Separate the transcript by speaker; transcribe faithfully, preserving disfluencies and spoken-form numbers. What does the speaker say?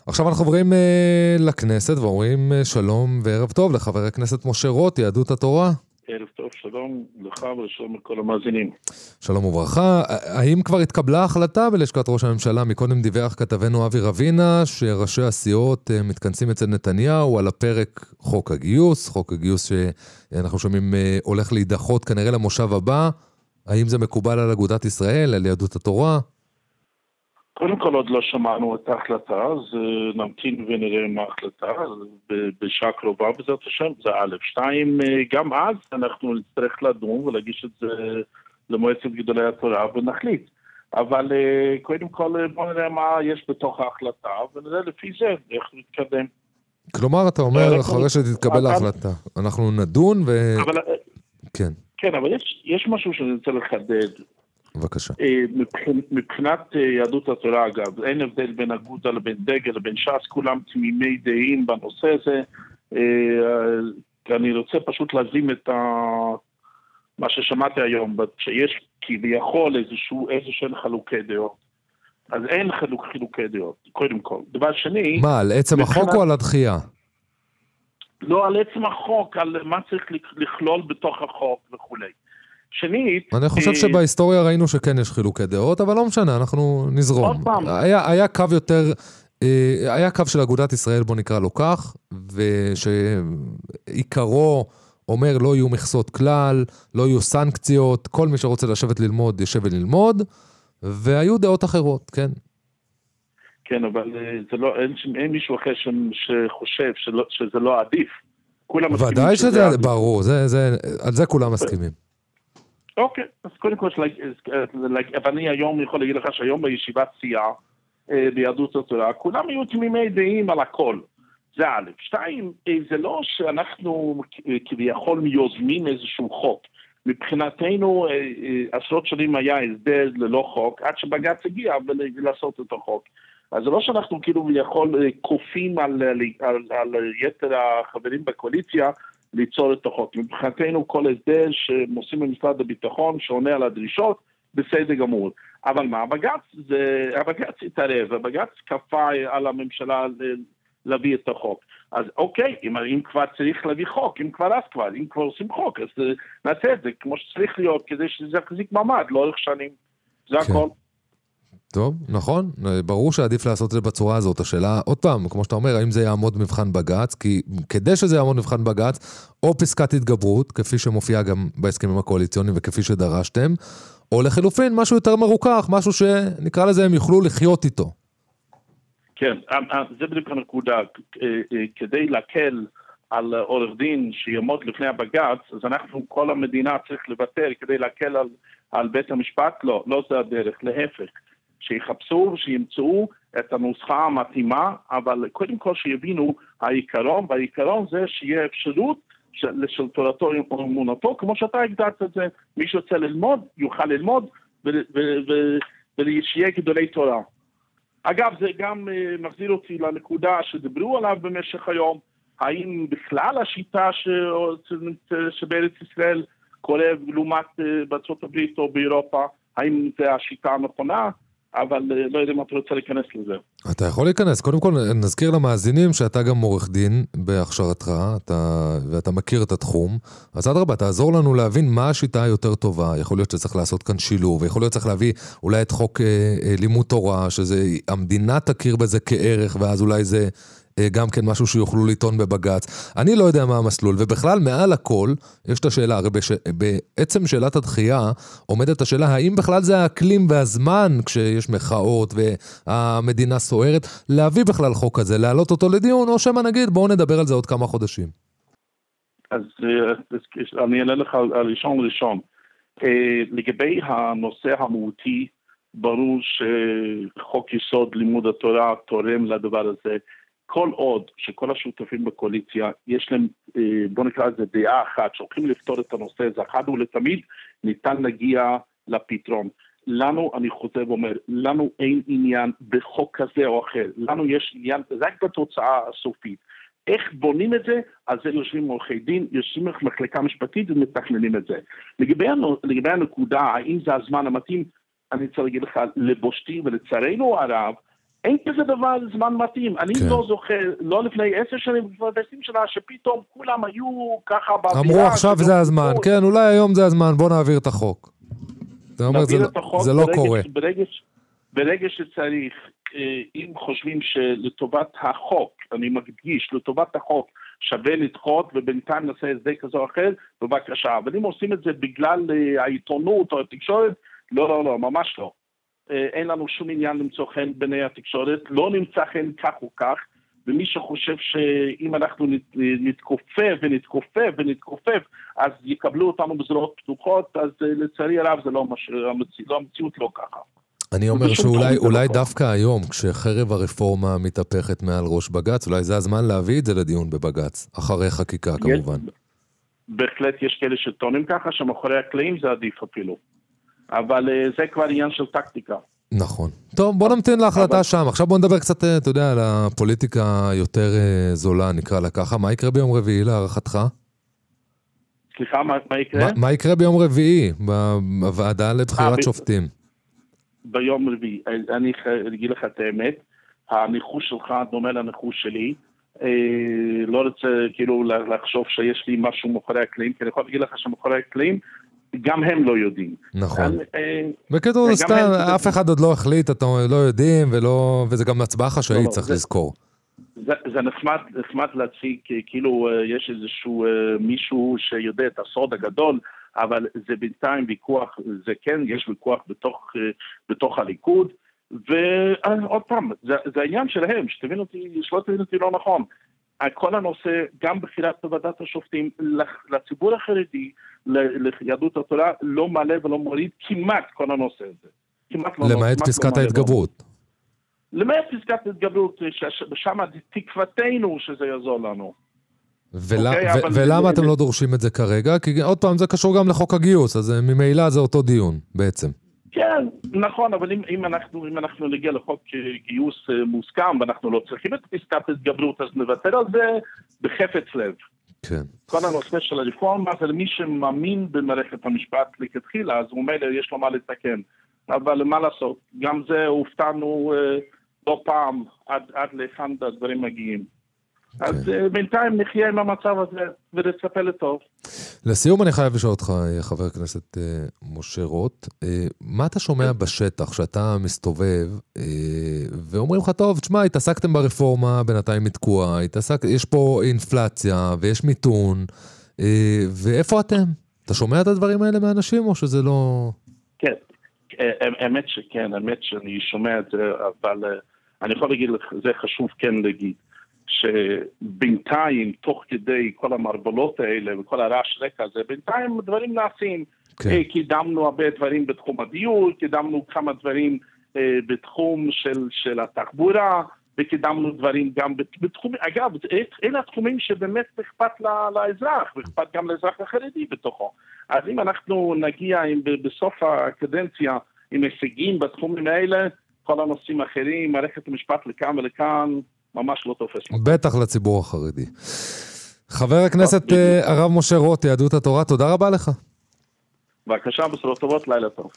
Speaker 1: עכשיו אנחנו עוברים uh, לכנסת ואומרים uh, שלום וערב טוב לחבר הכנסת משה רוט, יהדות התורה.
Speaker 2: ערב טוב, שלום לך ושלום לכל המאזינים.
Speaker 1: שלום וברכה. האם כבר התקבלה החלטה בלשכת ראש הממשלה? מקודם דיווח כתבנו אבי רבינה שראשי הסיעות uh, מתכנסים אצל נתניהו על הפרק חוק הגיוס, חוק הגיוס שאנחנו שומעים uh, הולך להידחות כנראה למושב הבא. האם זה מקובל על אגודת ישראל, על יהדות התורה?
Speaker 2: קודם כל עוד לא שמענו את ההחלטה, אז נמתין ונראה מה ההחלטה, בשעה קרובה בזאת השם, זה א', שתיים, גם אז אנחנו נצטרך לדון ולהגיש את זה למועצת גדולי התורה ונחליט. אבל קודם כל בוא נראה מה יש בתוך ההחלטה, ונראה לפי זה איך נתקדם.
Speaker 1: כלומר, אתה אומר, אחרי שתתקבל ההחלטה, אנחנו נדון ו... כן.
Speaker 2: כן, אבל יש, יש משהו שאני רוצה לחדד.
Speaker 1: בבקשה.
Speaker 2: מבחינת יהדות התורה, אגב, אין הבדל בין אגודה לבין דגל לבין ש"ס, כולם תמימי דעים בנושא הזה. אני רוצה פשוט להזים את מה ששמעתי היום, שיש כביכול איזשהו איזשהם חלוקי דעות. אז אין חילוק, חילוקי דעות, קודם כל. דבר שני...
Speaker 1: מה, על עצם החוק או על הדחייה?
Speaker 2: לא, על עצם החוק, על מה צריך לכלול בתוך החוק וכו'. שנית...
Speaker 1: אני חושב שבהיסטוריה ראינו שכן יש חילוקי דעות, אבל לא משנה, אנחנו נזרום. היה, היה קו יותר, היה קו של אגודת ישראל, בוא נקרא לו כך, ושעיקרו אומר לא יהיו מכסות כלל, לא יהיו סנקציות, כל מי שרוצה לשבת ללמוד, ישב וללמוד, והיו דעות אחרות, כן.
Speaker 2: כן, אבל זה לא, אין, אין מישהו אחר שחושב שלא, שזה לא עדיף. כולם מסכימים
Speaker 1: ודאי שזה, שזה ברור, זה, זה, על זה כולם מסכימים.
Speaker 2: אוקיי, אז קודם כל, אבל אני היום יכול להגיד לך שהיום בישיבת סיעה ביהדות התורה, כולם היו תמימי דעים על הכל. זה א', שתיים, זה לא שאנחנו כביכול יוזמים איזשהו חוק. מבחינתנו עשרות שנים היה הסדר ללא חוק, עד שבג"ץ הגיע ולעשות את החוק. אז זה לא שאנחנו כאילו יכול קופים על, על, על יתר החברים בקואליציה ליצור את החוק. מבחינתנו כל הסדר שעושים במשרד הביטחון שעונה על הדרישות, בסדר גמור. אבל מה, הבג"ץ, זה, הבג"ץ התערב, הבג"ץ כפה על הממשלה להביא את החוק. אז אוקיי, אם, אם כבר צריך להביא חוק, אם כבר אז כבר, אם כבר עושים חוק, אז נעשה את זה כמו שצריך להיות, כדי שזה יחזיק מעמד, לאורך שנים. זה כן. הכל.
Speaker 1: טוב, נכון, ברור שעדיף לעשות את זה בצורה הזאת. השאלה, עוד פעם, כמו שאתה אומר, האם זה יעמוד מבחן בג"ץ, כי כדי שזה יעמוד מבחן בג"ץ, או פסקת התגברות, כפי שמופיע גם בהסכמים הקואליציוניים וכפי שדרשתם, או לחילופין, משהו יותר מרוכך, משהו שנקרא לזה, הם יוכלו לחיות איתו.
Speaker 2: כן, זה בדיוק הנקודה. כדי להקל על עורך דין שיעמוד לפני הבג"ץ, אז אנחנו, כל המדינה צריך לוותר כדי להקל על, על בית המשפט, לא, לא זה הדרך, להפך. שיחפשו ושימצאו את הנוסחה המתאימה, אבל קודם כל שיבינו העיקרון, והעיקרון זה שיהיה אפשרות של, של תורתו ואמונתו, כמו שאתה הגדרת את זה, מי שרוצה ללמוד, יוכל ללמוד, ושיהיה גדולי תורה. אגב, זה גם uh, מחזיר אותי לנקודה שדיברו עליו במשך היום, האם בכלל השיטה ש... שבארץ ישראל קורה לעומת uh, בארצות הברית או באירופה, האם זה השיטה הנכונה? אבל לא יודע אם אתה רוצה להיכנס לזה.
Speaker 1: אתה יכול להיכנס. קודם כל נזכיר למאזינים שאתה גם עורך דין בהכשרתך, אתה, ואתה מכיר את התחום. אז עד רבה, תעזור לנו להבין מה השיטה היותר טובה. יכול להיות שצריך לעשות כאן שילוב, ויכול להיות שצריך להביא אולי את חוק אה, אה, לימוד תורה, שזה המדינה תכיר בזה כערך, ואז אולי זה גם כן משהו שיוכלו לטעון בבג"ץ. אני לא יודע מה המסלול, ובכלל מעל הכל יש את השאלה, הרי בש... בעצם שאלת הדחייה עומדת השאלה, האם בכלל זה האקלים והזמן כשיש מחאות והמדינה סוערת, להביא בכלל חוק הזה, להעלות אותו לדיון, או שמה נגיד, בואו נדבר על זה עוד כמה חודשים.
Speaker 2: אז אני אענה לך על ראשון ראשון. לגבי הנושא המהותי, ברור שחוק יסוד לימוד התורה תורם לדבר הזה, כל עוד שכל השותפים בקואליציה, יש להם, בוא נקרא לזה דעה אחת, שהולכים לפתור את הנושא הזה, אחד ולתמיד, ניתן להגיע לפתרון. לנו, אני חוזר ואומר, לנו אין עניין בחוק כזה או אחר, לנו יש עניין, זה רק בתוצאה הסופית. איך בונים את זה? אז זה יושבים עורכי דין, יושבים מחלקה משפטית ומתכננים את זה. לגבי, לגבי הנקודה, האם זה הזמן המתאים, אני רוצה להגיד לך, לבושתי ולצערנו הרב, אין כזה דבר זמן מתאים. אני
Speaker 1: כן.
Speaker 2: לא זוכר, לא לפני עשר שנים, לפני עשרים שנה, שפתאום כולם היו ככה באווירה.
Speaker 1: אמרו עכשיו זה הזמן, כן, אולי היום זה הזמן, בוא נעביר את החוק. זה אומר, זה, זה לא
Speaker 2: ברגע,
Speaker 1: קורה.
Speaker 2: ברגע, ברגע שצריך, אם חושבים שלטובת החוק, אני מדגיש, לטובת החוק, שווה לדחות ובינתיים נעשה את זה כזו או אחר, בבקשה. אבל אם עושים את זה בגלל העיתונות או התקשורת, לא, לא, לא, ממש לא. אין לנו שום עניין למצוא חן בני התקשורת, לא נמצא חן כך או כך, ומי שחושב שאם אנחנו נתכופף ונתכופף ונתכופף, אז יקבלו אותנו בזרועות פתוחות, אז לצערי הרב זה לא, מש... לא המציאות לא ככה.
Speaker 1: אני אומר שאולי אולי דווקא היום, כשחרב הרפורמה מתהפכת מעל ראש בגץ, אולי זה הזמן להביא את זה לדיון בבגץ, אחרי חקיקה כמובן.
Speaker 2: בהחלט יש כאלה שטוענים ככה, שמאחורי הקלעים זה עדיף אפילו. אבל זה כבר עניין של טקטיקה.
Speaker 1: נכון. טוב, בוא נמתין להחלטה שם. עכשיו בוא נדבר קצת, אתה יודע, על הפוליטיקה יותר זולה, נקרא לה ככה. מה יקרה ביום רביעי להערכתך?
Speaker 2: סליחה, מה יקרה?
Speaker 1: מה יקרה ביום רביעי בוועדה לבחירת שופטים?
Speaker 2: ביום רביעי, אני אגיד לך את האמת, הניחוש שלך דומה לניחוש שלי, לא רוצה כאילו לחשוב שיש לי משהו מאחורי הקלעים, כי אני יכול להגיד לך שמאחורי הקלעים, גם הם לא יודעים.
Speaker 1: נכון. בקיצור, אף אחד עוד לא החליט, אתם לא יודעים, וזה גם הצבעה חשאית, צריך לזכור.
Speaker 2: זה נחמד, נחמד להציג, כאילו יש איזשהו מישהו שיודע את הסוד הגדול, אבל זה בינתיים ויכוח, זה כן, יש ויכוח בתוך, בתוך הליכוד, ועוד פעם, זה, זה העניין שלהם, שתבין אותי, שלא תבין אותי לא נכון. כל הנושא, גם בחירת בוועדת השופטים, לציבור החרדי, ליהדות התורה, לא מעלה ולא מוריד כמעט כל הנושא הזה. כמעט לא,
Speaker 1: למעט
Speaker 2: כמעט
Speaker 1: פסקת
Speaker 2: לא
Speaker 1: ההתגברות.
Speaker 2: למעט פסקת ההתגברות, שם תקוותנו שזה יעזור לנו.
Speaker 1: ול... okay, ו- ולמה אתם לא דורשים את זה כרגע? כי עוד פעם זה קשור גם לחוק הגיוס, אז ממילא זה אותו דיון בעצם.
Speaker 2: כן, נכון, אבל אם, אם, אנחנו, אם אנחנו נגיע לחוק גיוס מוסכם, ואנחנו לא צריכים את פסקת התגברות, אז נוותר על זה בחפץ לב.
Speaker 1: כן.
Speaker 2: כל הנושא של הרפורמה, זה למי שמאמין במערכת המשפט לכתחילה, אז הוא אומר, יש לו מה לתקן. אבל מה לעשות, גם זה הופתענו לא פעם, עד, עד לאחד הדברים מגיעים. אז בינתיים נחיה עם המצב הזה ונצפה לטוב.
Speaker 1: לסיום אני חייב לשאול אותך, חבר הכנסת משה רוט, מה אתה שומע בשטח שאתה מסתובב ואומרים לך, טוב, תשמע, התעסקתם ברפורמה, בינתיים מתקוע, התעסק, יש פה אינפלציה ויש מיתון, ואיפה אתם? אתה שומע את הדברים האלה מאנשים או שזה לא...
Speaker 2: כן, האמת שכן, האמת שאני שומע את זה, אבל אני יכול להגיד לך, זה חשוב כן להגיד. שבינתיים, תוך כדי כל המרבלות האלה וכל הרעש רקע הזה, בינתיים דברים נעשים. כן. קידמנו הרבה דברים בתחום הדיור, קידמנו כמה דברים אה, בתחום של, של התחבורה, וקידמנו דברים גם בתחום, אגב, אלה התחומים שבאמת אכפת לאזרח, ואכפת גם לאזרח החרדי בתוכו. אז אם אנחנו נגיע עם, בסוף הקדנציה עם הישגים בתחומים האלה, כל הנושאים האחרים, מערכת המשפט לכאן ולכאן, ממש לא תופס.
Speaker 1: בטח לציבור החרדי. חבר הכנסת הרב משה רוט, יהדות התורה, תודה רבה לך.
Speaker 2: בבקשה, בשורות טובות, לילה טוב.